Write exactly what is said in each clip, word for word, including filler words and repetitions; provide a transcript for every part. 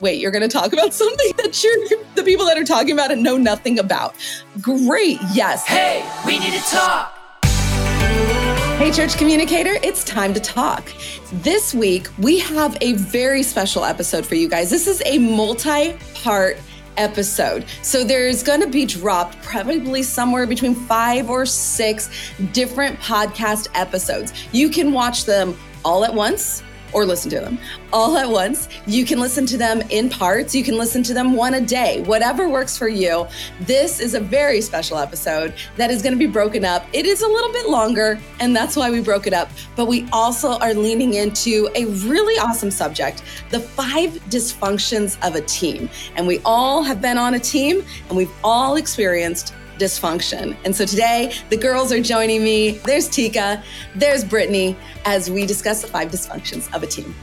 wait, you're going to talk about something that you're, the people that are talking about it know nothing about. Great. Yes. Hey, we need to talk. Hey, Church Communicator, it's time to talk. This week, we have a very special episode for you guys. This is a multi-part episode. So there's going to be dropped probably somewhere between five or six different podcast episodes. You can watch them all at once or listen to them all at once. You can listen to them in parts. You can listen to them one a day, whatever works for you. This is a very special episode that is going to be broken up. It is a little bit longer, and that's why we broke it up. But we also are leaning into a really awesome subject, the five dysfunctions of a team. And we all have been on a team, and we've all experienced dysfunction. And so today, the girls are joining me. There's Tika, there's Brittany, as we discuss the five dysfunctions of a team.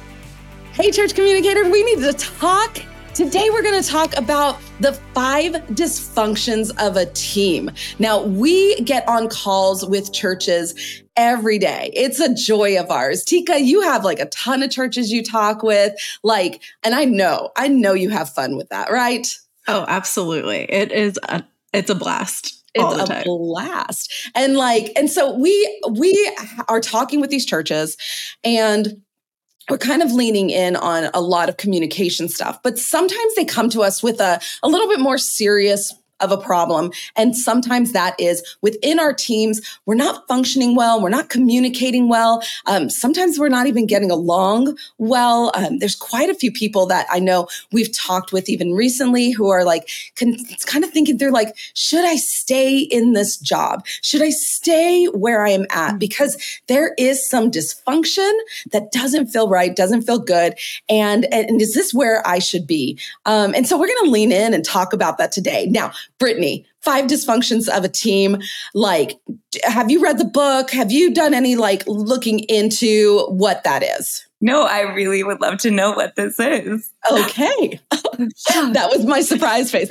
Hey, Church Communicator, we need to talk. Today, we're going to talk about the five dysfunctions of a team. Now, we get on calls with churches every day. It's a joy of ours. Tika, you have like a ton of churches you talk with, like, and I know, I know you have fun with that, right? Oh, absolutely. It is a It's a blast. It's a time. blast. And like, and so we, we are talking with these churches and we're kind of leaning in on a lot of communication stuff, but sometimes they come to us with a, a little bit more serious of a problem. And sometimes that is within our teams, we're not functioning well. We're not communicating well. Um, sometimes we're not even getting along well. Um, there's quite a few people that I know we've talked with even recently who are like, con- kind of thinking they're like, should I stay in this job? Should I stay where I am at? Because there is some dysfunction that doesn't feel right, doesn't feel good. And, and is this where I should be? Um, and so we're going to lean in and talk about that today. Now, Brittany, five dysfunctions of a team. Like, have you read the book? Have you done any like looking into what that is? No, I really would love to know what this is. Okay. That was my surprise face.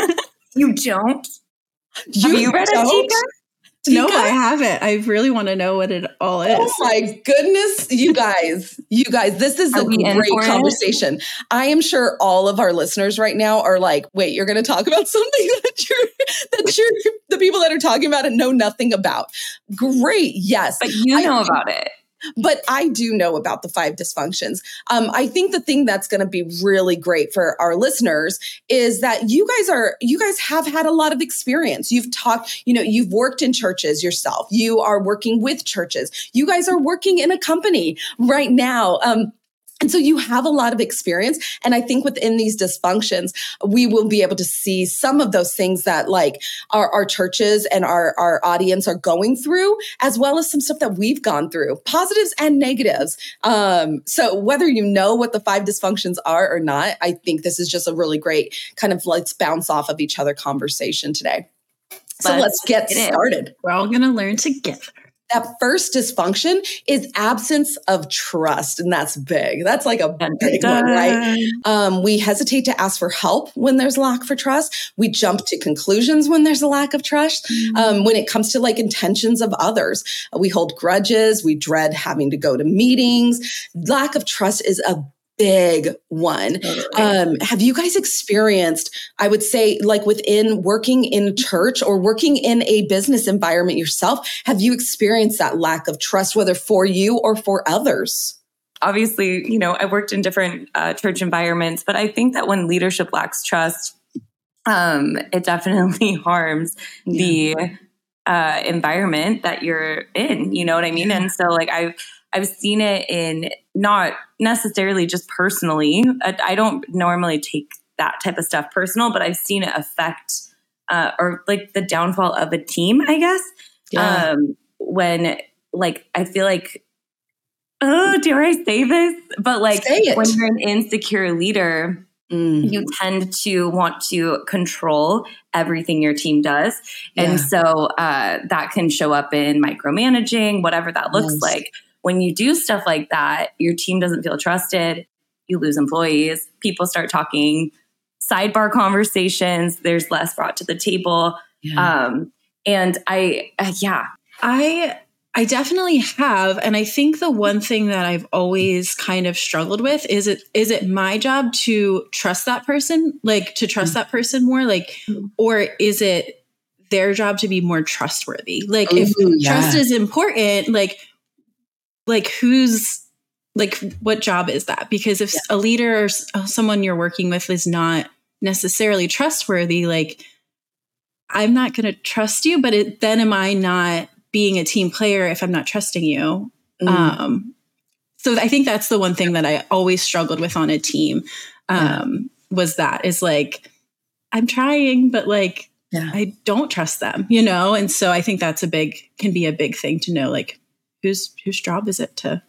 You don't? You have you read don't? it, Tika? No, I haven't. I really want to know what it all is. Oh my goodness, you guys, you guys, this is Are a great conversation. It? I am sure all of our listeners right now are like, wait, you're going to talk about something that you're, that you're, the people that are talking about it know nothing about. Great. Yes. But you know I, about it. But I do know about the five dysfunctions. Um, I think the thing that's going to be really great for our listeners is that you guys are, you guys have had a lot of experience. You've talked, you know, you've worked in churches yourself. You are working with churches. You guys are working in a company right now. Um, And so you have a lot of experience. And I think within these dysfunctions, we will be able to see some of those things that like our, our churches and our, our audience are going through, as well as some stuff that we've gone through, positives and negatives. Um, so whether you know what the five dysfunctions are or not, I think this is just a really great kind of let's bounce off of each other conversation today. So let's, let's get started. We're all going to learn together. That first dysfunction is absence of trust. And that's big. That's like a big one, right? Um, we hesitate to ask for help when there's lack for trust. We jump to conclusions when there's a lack of trust. Mm-hmm. Um, when it comes to like intentions of others, we hold grudges. We dread having to go to meetings. Lack of trust is a big one. Um, have you guys experienced, I would say, like within working in church or working in a business environment yourself, have you experienced that lack of trust, whether for you or for others? Obviously, you know, I worked in different uh, church environments, but I think that when leadership lacks trust, um, it definitely harms yeah. the uh, environment that you're in. You know what I mean? Yeah. And so like I've, I've seen it in not necessarily just personally. I, I don't normally take that type of stuff personal, but I've seen it affect uh, or like the downfall of a team, I guess. Yeah. Um, when like, I feel like, oh, dare I say this? But like when you're an insecure leader, mm. you tend to want to control everything your team does. Yeah. And so uh, that can show up in micromanaging, whatever that looks yes. like. When you do stuff like that, your team doesn't feel trusted. You lose employees. People start talking sidebar conversations. There's less brought to the table. Yeah. Um, and I, uh, yeah. I I definitely have. And I think the one thing that I've always kind of struggled with is it is it my job to trust that person, like to trust that person more, like, or is it their job to be more trustworthy? Like, if Ooh, yeah. trust is important, like, like who's like, what job is that? Because if yeah. a leader or someone you're working with is not necessarily trustworthy, like, I'm not going to trust you, but it, then am I not being a team player if I'm not trusting you? Mm. Um, so I think that's the one thing that I always struggled with on a team, um, yeah. was that is like, I'm trying, but like, yeah. I don't trust them, you know? And so I think that's a big, can be a big thing to know, like, whose, whose job is it to,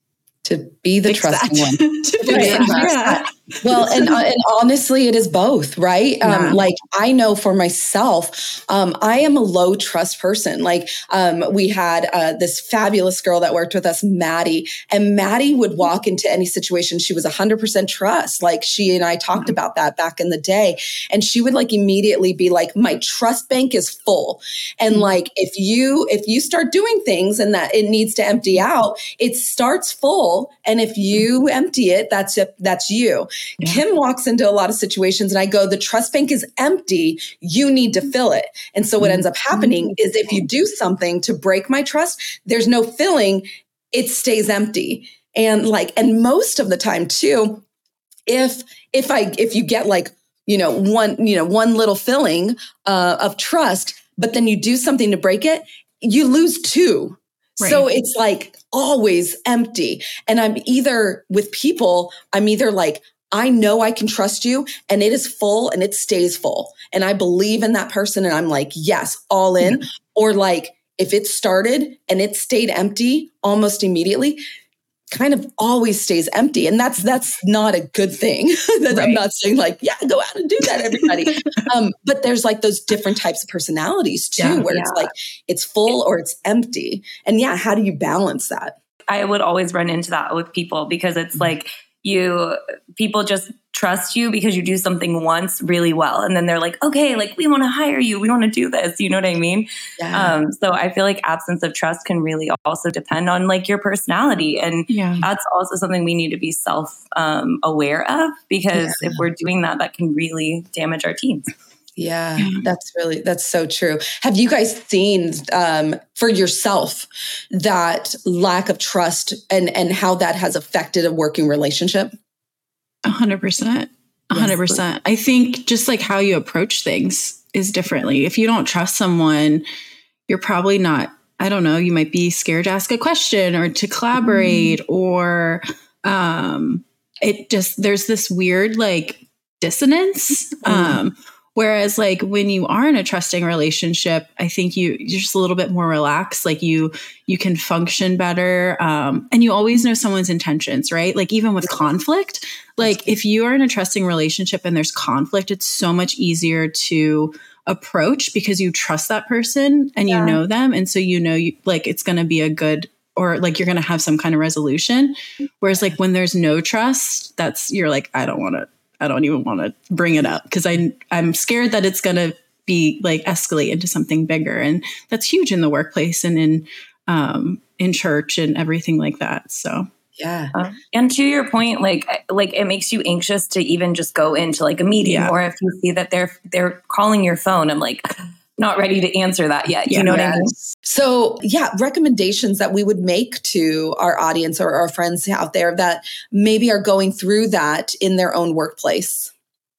to be the trusting one. to be right. yeah. Well, and, uh, and honestly, it is both, right? Yeah. Um, like I know for myself, um, I am a low trust person. Like um, we had uh, this fabulous girl that worked with us, Maddie, and Maddie would walk into any situation. She was one hundred percent trust. Like she and I talked mm-hmm. about that back in the day. And she would like immediately be like, my trust bank is full. And mm-hmm. like, if you, if you start doing things and that it needs to empty out, it starts full. And if you empty it, that's it, that's you. Yeah. Kim walks into a lot of situations and I go, the trust bank is empty. You need to fill it. And so what ends up happening is if you do something to break my trust, there's no filling, it stays empty. And like, and most of the time too, if, if I, if you get like, you know, one, you know, one little filling uh, of trust, but then you do something to break it, you lose two. Right. So it's like always empty. And I'm either with people, I'm either like, I know I can trust you and it is full and it stays full. And I believe in that person and I'm like, yes, all in. Mm-hmm. Or like if it started and it stayed empty almost immediately, kind of always stays empty. And that's, that's not a good thing. Right. I'm not saying like, yeah, go out and do that, everybody. um, but there's like those different types of personalities too, yeah, where yeah. it's like, it's full or it's empty. And yeah, how do you balance that? I would always run into that with people because it's mm-hmm. like you, people just trust you because you do something once really well. And then they're like, okay, like we want to hire you. We want to do this. You know what I mean? Yeah. Um, so I feel like absence of trust can really also depend on like your personality. And yeah. that's also something we need to be self um, aware of because yeah. if we're doing that, that can really damage our teams. Yeah, that's really, that's so true. Have you guys seen um, for yourself that lack of trust and, and how that has affected a working relationship? A hundred percent. A hundred percent. I think just like how you approach things is differently. If you don't trust someone, you're probably not, I don't know, you might be scared to ask a question or to collaborate mm-hmm. or um, it just, there's this weird like dissonance. Mm-hmm. Um, Whereas like when you are in a trusting relationship, I think you, you're just a little bit more relaxed. Like you, you can function better. Um, and you always know someone's intentions, right? Like even with conflict, like if you are in a trusting relationship and there's conflict, it's so much easier to approach because you trust that person and yeah. you know them. And so, you know, you like, it's going to be a good, or like you're going to have some kind of resolution. Whereas like when there's no trust, that's, you're like, I don't want to, I don't even want to bring it up because I I'm scared that it's going to be like escalate into something bigger. And that's huge in the workplace and in, um, in church and everything like that. So, yeah. Uh, and to your point, like, like it makes you anxious to even just go into like a meeting yeah. or if you see that they're, they're calling your phone, I'm like, not ready to answer that yet. You yeah, know yes. what I mean? So yeah, recommendations that we would make to our audience or our friends out there that maybe are going through that in their own workplace.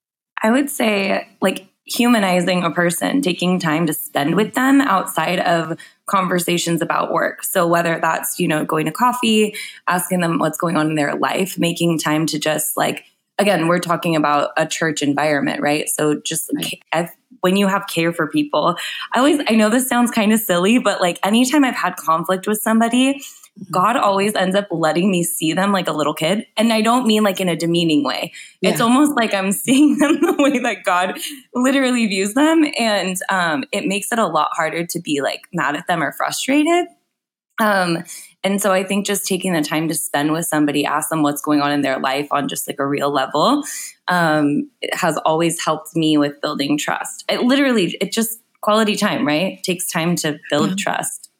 I would say like humanizing a person, taking time to spend with them outside of conversations about work. So whether that's, you know, going to coffee, asking them what's going on in their life, making time to just like, again, we're talking about a church environment, right? So just right. I've, when you have care for people, I always, I know this sounds kind of silly, but like anytime I've had conflict with somebody, God always ends up letting me see them like a little kid. And I don't mean like in a demeaning way. Yeah. It's almost like I'm seeing them the way that God literally views them. And um, it makes it a lot harder to be like mad at them or frustrated. Um, and so I think just taking the time to spend with somebody, ask them what's going on in their life on just like a real level, um, it has always helped me with building trust. It literally, it just quality time, right? It takes time to build yeah. trust.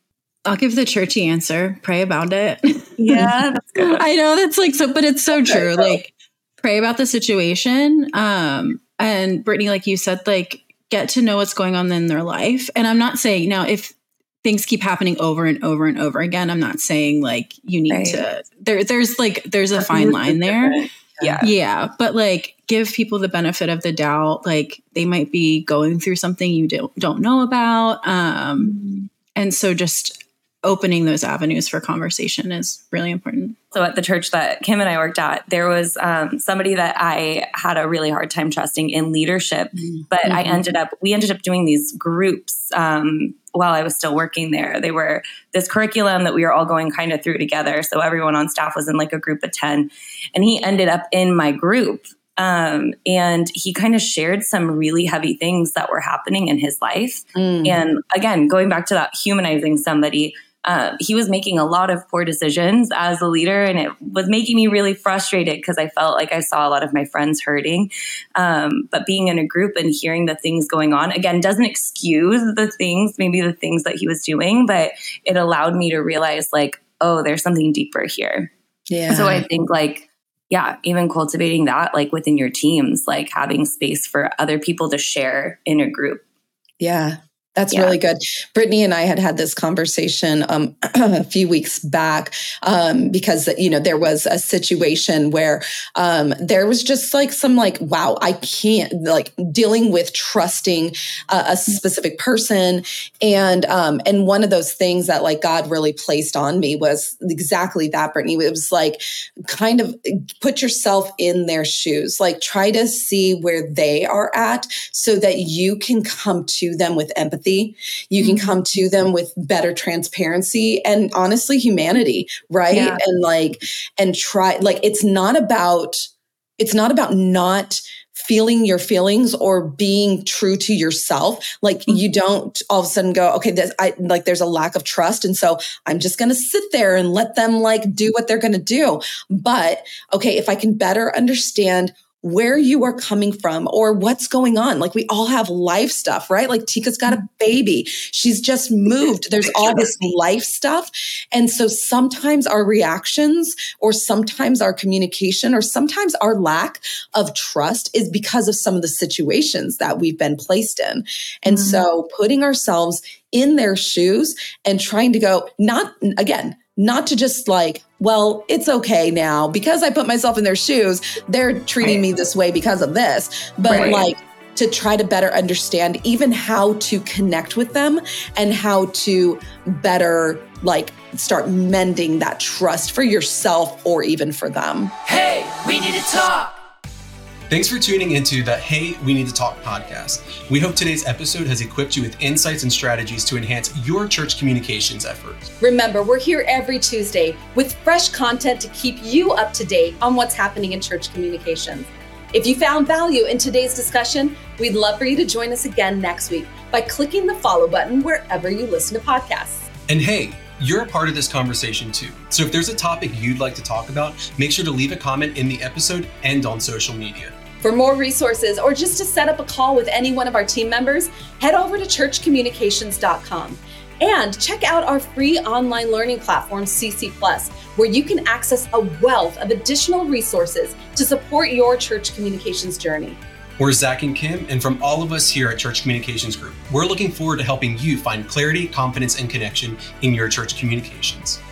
I'll give the churchy answer. Pray about it. Yeah, that's good. I know that's like so, but it's so okay, true. So. Like, pray about the situation. Um, and Brittany, like you said, like get to know what's going on in their life. And I'm not saying now if things keep happening over and over and over again, I'm not saying like you need right. to. There, there's like there's a fine line there. Yeah, yeah, but like give people the benefit of the doubt. Like they might be going through something you don't don't know about. Um, mm-hmm. And so just opening those avenues for conversation is really important. So at the church that Kim and I worked at, there was um, somebody that I had a really hard time trusting in leadership, mm-hmm. but I ended up, we ended up doing these groups um, while I was still working there. They were this curriculum that we were all going kind of through together. So everyone on staff was in like a group of ten, and he ended up in my group. Um, and he kind of shared some really heavy things that were happening in his life. Mm. And again, going back to that humanizing somebody, Uh, he was making a lot of poor decisions as a leader, and it was making me really frustrated because I felt like I saw a lot of my friends hurting. Um, but being in a group and hearing the things going on, again, doesn't excuse the things, maybe the things that he was doing, but it allowed me to realize like, oh, there's something deeper here. Yeah. So I think like, yeah, even cultivating that like within your teams, like having space for other people to share in a group. Yeah. That's yeah. really good. Brittany and I had had this conversation um, a few weeks back um, because, you know, there was a situation where um, there was just like some like, wow, I can't like dealing with trusting uh, a specific person. And um, and one of those things that like God really placed on me was exactly that, Brittany. It was like kind of put yourself in their shoes, like try to see where they are at so that you can come to them with empathy. You can come to them with better transparency and honestly humanity, right? Yeah. And like, and try, like, it's not about, it's not about not feeling your feelings or being true to yourself. Like mm-hmm. you don't all of a sudden go, okay, this, I like, there's a lack of trust. And so I'm just going to sit there and let them like do what they're going to do. But okay, if I can better understand where you are coming from or what's going on. Like we all have life stuff, right? Like Tika's got a baby. She's just moved. There's all this life stuff. And so sometimes our reactions or sometimes our communication or sometimes our lack of trust is because of some of the situations that we've been placed in. And mm-hmm. so putting ourselves in their shoes and trying to go, not again, not to just like, well, it's okay now because I put myself in their shoes. They're treating right. me this way because of this. But right. like to try to better understand even how to connect with them and how to better like start mending that trust for yourself or even for them. Hey, we need to talk. Thanks for tuning into the Hey, We Need to Talk podcast. We hope today's episode has equipped you with insights and strategies to enhance your church communications efforts. Remember, we're here every Tuesday with fresh content to keep you up to date on what's happening in church communications. If you found value in today's discussion, we'd love for you to join us again next week by clicking the follow button wherever you listen to podcasts. And hey, you're a part of this conversation too. So if there's a topic you'd like to talk about, make sure to leave a comment in the episode and on social media. For more resources or just to set up a call with any one of our team members, head over to church communications dot com and check out our free online learning platform, C C Plus, where you can access a wealth of additional resources to support your church communications journey. We're Zach and Kim, and from all of us here at Church Communications Group, we're looking forward to helping you find clarity, confidence, and connection in your church communications.